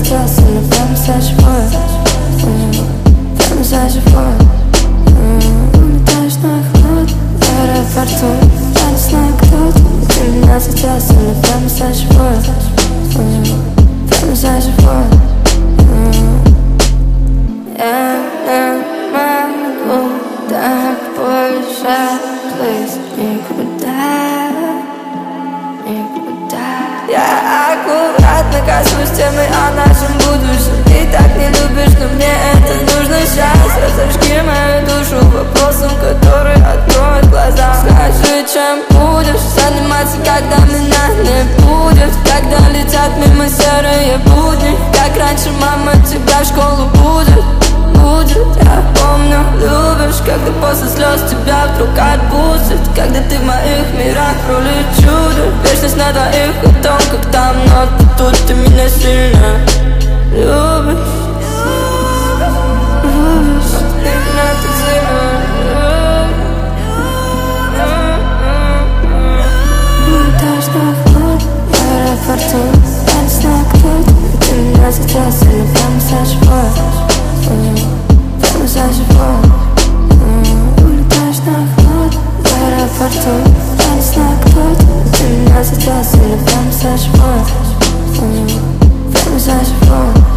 сейчас или прямо за живое, прямо за живое. Улетаешь на холод в аэропорту, я не знаю, кто ты. Ты меня сейчас или прямо за живое, прямо за живое. Я не могу так больше плыть никуда, никуда. Я аккуратно касаюсь темы о нашем будущем. Ты так не любишь, но мне это нужно сейчас. Разожги мою душу вопросом, который откроет глаза. Скажи, чем будешь заниматься, когда меня не будет, когда летят мимо серые будни. Как раньше мама тебя в школу будет. Я помню, любишь, когда после слез тебя вдруг отпустит, когда ты в моих мирах рулит чудо. Вечность на двоих о том, как там, но тут ты меня сильно любишь. Любишь, ты меня так сильно любишь. Улетаешь на холод в аэропорту, я не знаю, кто ты. Ты меня сейчас или прямо за живое, прямо за живое. Улетаешь на холод в аэропорту, я не знаю, кто ты. Ты меня сейчас или прямо за живое, прямо за живое.